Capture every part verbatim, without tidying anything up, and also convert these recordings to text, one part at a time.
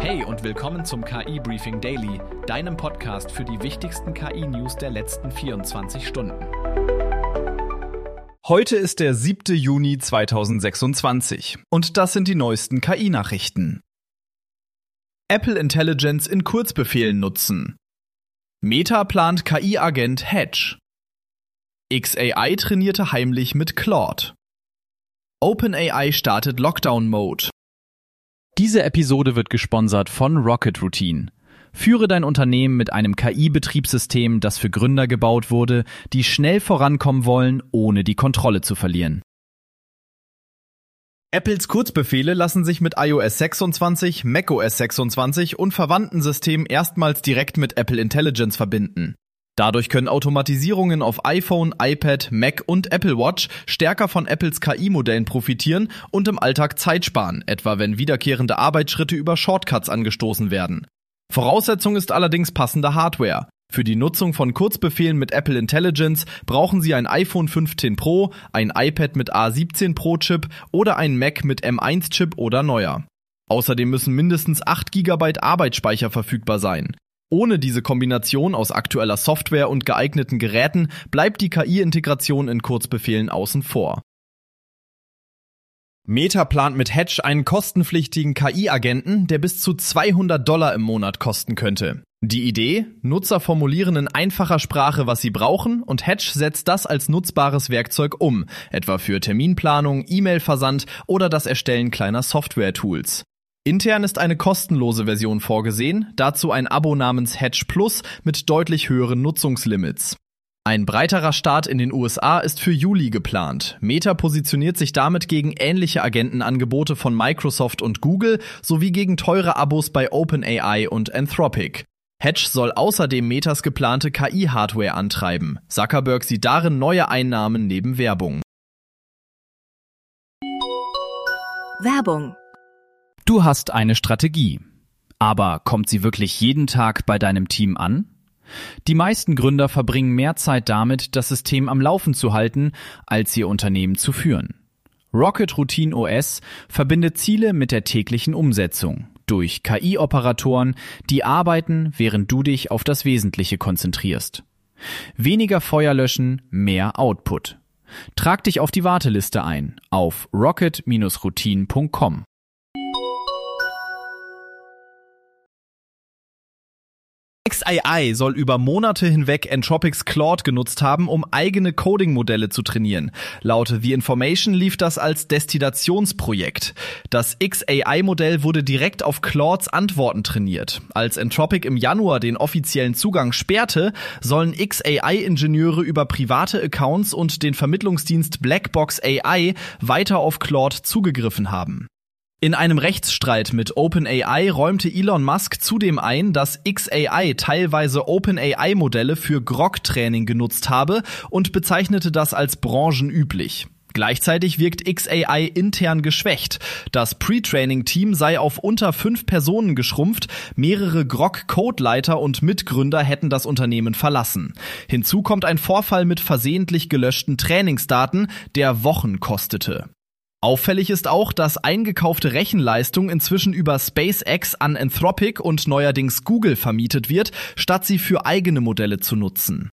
Hey und willkommen zum K I-Briefing Daily, deinem Podcast für die wichtigsten K I-News der letzten vierundzwanzig Stunden. Heute ist der siebte Juni zweitausendsechsundzwanzig und das sind die neuesten K I-Nachrichten. Apple Intelligence in Kurzbefehlen nutzen. Meta plant K I-Agent Hedge. X A I trainierte heimlich mit Claude. OpenAI startet Lockdown-Mode. Diese Episode wird gesponsert von Rocket Routine. Führe dein Unternehmen mit einem K I-Betriebssystem, das für Gründer gebaut wurde, die schnell vorankommen wollen, ohne die Kontrolle zu verlieren. Apples Kurzbefehle lassen sich mit i O S sechsundzwanzig, macOS sechsundzwanzig und verwandten Systemen erstmals direkt mit Apple Intelligence verbinden. Dadurch können Automatisierungen auf iPhone, iPad, Mac und Apple Watch stärker von Apples K I-Modellen profitieren und im Alltag Zeit sparen, etwa wenn wiederkehrende Arbeitsschritte über Shortcuts angestoßen werden. Voraussetzung ist allerdings passende Hardware. Für die Nutzung von Kurzbefehlen mit Apple Intelligence brauchen Sie ein iPhone fünfzehn Pro, ein iPad mit A siebzehn Pro Chip oder ein Mac mit M eins Chip oder neuer. Außerdem müssen mindestens acht Gigabyte Arbeitsspeicher verfügbar sein. Ohne diese Kombination aus aktueller Software und geeigneten Geräten bleibt die K I-Integration in Kurzbefehlen außen vor. Meta plant mit Hedge einen kostenpflichtigen K I-Agenten, der bis zu zweihundert Dollar im Monat kosten könnte. Die Idee? Nutzer formulieren in einfacher Sprache, was sie brauchen, und Hedge setzt das als nutzbares Werkzeug um, etwa für Terminplanung, E-Mail-Versand oder das Erstellen kleiner Software-Tools. Intern ist eine kostenlose Version vorgesehen, dazu ein Abo namens Hedge Plus mit deutlich höheren Nutzungslimits. Ein breiterer Start in den U S A ist für Juli geplant. Meta positioniert sich damit gegen ähnliche Agentenangebote von Microsoft und Google sowie gegen teure Abos bei OpenAI und Anthropic. Hedge soll außerdem Metas geplante K I-Hardware antreiben. Zuckerberg sieht darin neue Einnahmen neben Werbung. Werbung. Du hast eine Strategie. Aber kommt sie wirklich jeden Tag bei deinem Team an? Die meisten Gründer verbringen mehr Zeit damit, das System am Laufen zu halten, als ihr Unternehmen zu führen. Rocket Routine O S verbindet Ziele mit der täglichen Umsetzung durch K I-Operatoren, die arbeiten, während du dich auf das Wesentliche konzentrierst. Weniger Feuer löschen, mehr Output. Trag dich auf die Warteliste ein auf rocket Bindestrich routine Punkt com. X A I soll über Monate hinweg Anthropics Claude genutzt haben, um eigene Coding-Modelle zu trainieren. Laut The Information lief das als Destillationsprojekt. Das X A I-Modell wurde direkt auf Claudes Antworten trainiert. Als Anthropic im Januar den offiziellen Zugang sperrte, sollen X A I-Ingenieure über private Accounts und den Vermittlungsdienst Blackbox A I weiter auf Claude zugegriffen haben. In einem Rechtsstreit mit OpenAI räumte Elon Musk zudem ein, dass X A I teilweise OpenAI-Modelle für Grok-Training genutzt habe und bezeichnete das als branchenüblich. Gleichzeitig wirkt X A I intern geschwächt. Das Pre-Training-Team sei auf unter fünf Personen geschrumpft, mehrere Grok-Codeleiter und Mitgründer hätten das Unternehmen verlassen. Hinzu kommt ein Vorfall mit versehentlich gelöschten Trainingsdaten, der Wochen kostete. Auffällig ist auch, dass eingekaufte Rechenleistung inzwischen über SpaceX an Anthropic und neuerdings Google vermietet wird, statt sie für eigene Modelle zu nutzen.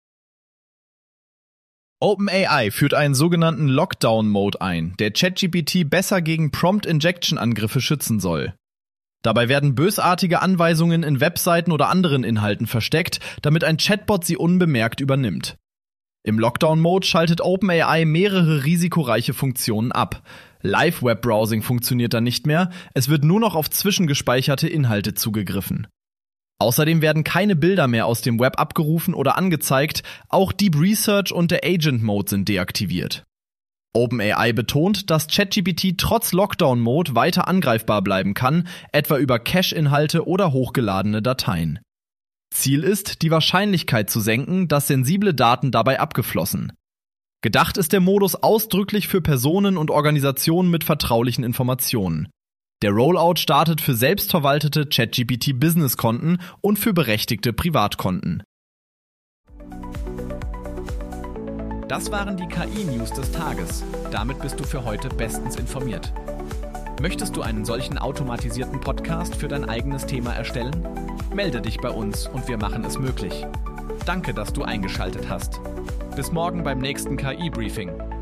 OpenAI führt einen sogenannten Lockdown-Mode ein, der ChatGPT besser gegen Prompt-Injection-Angriffe schützen soll. Dabei werden bösartige Anweisungen in Webseiten oder anderen Inhalten versteckt, damit ein Chatbot sie unbemerkt übernimmt. Im Lockdown-Mode schaltet OpenAI mehrere risikoreiche Funktionen ab. Live-Web-Browsing funktioniert dann nicht mehr, es wird nur noch auf zwischengespeicherte Inhalte zugegriffen. Außerdem werden keine Bilder mehr aus dem Web abgerufen oder angezeigt, auch Deep Research und der Agent-Mode sind deaktiviert. OpenAI betont, dass ChatGPT trotz Lockdown-Mode weiter angreifbar bleiben kann, etwa über Cache-Inhalte oder hochgeladene Dateien. Ziel ist, die Wahrscheinlichkeit zu senken, dass sensible Daten dabei abgeflossen. Gedacht ist der Modus ausdrücklich für Personen und Organisationen mit vertraulichen Informationen. Der Rollout startet für selbstverwaltete ChatGPT-Business-Konten und für berechtigte Privatkonten. Das waren die K I-News des Tages. Damit bist du für heute bestens informiert. Möchtest du einen solchen automatisierten Podcast für dein eigenes Thema erstellen? Melde dich bei uns und wir machen es möglich. Danke, dass du eingeschaltet hast. Bis morgen beim nächsten K I-Briefing.